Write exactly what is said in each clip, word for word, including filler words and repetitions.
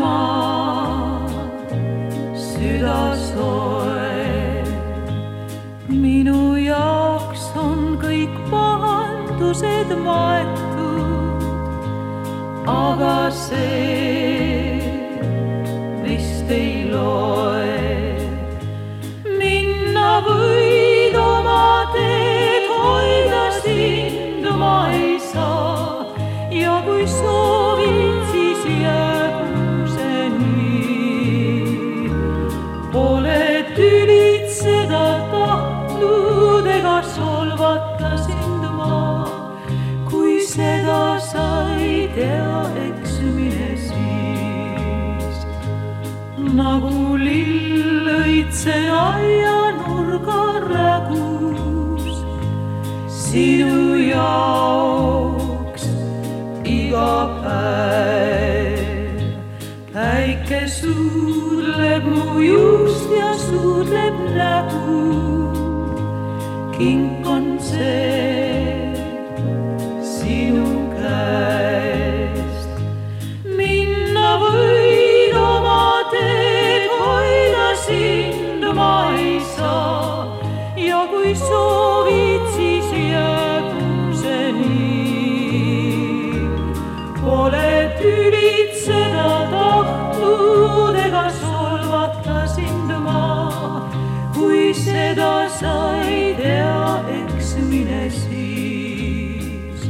maa, südasoe. Minu jaoks on kõik pahandused maetud, aga see vist ei loe. Minna võid oma teed, hoida sind ma ei saa, ja kui soovid, siis jäägu see nii. Pole tülitseda tahtnud ega solvata sind ma, kui seda sai tea, eks mine siis. Nagu lill õitse aianurga rägus, sinu jaoks iga päev. Päike suudleb mu juust ja suudleb nägu, kink on see sinu käest. Minna võid oma teed, hoida sind ma ei saa, ja kui soovid, siis jäägu see nii. Pole tülitseda tahtnud ega solvata sind ma, kui seda sai tea, eks mine siis.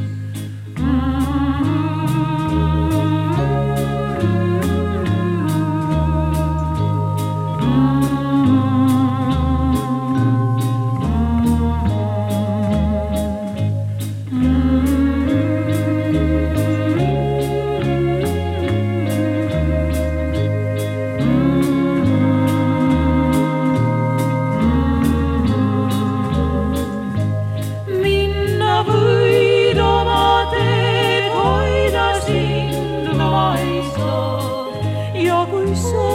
Ja kui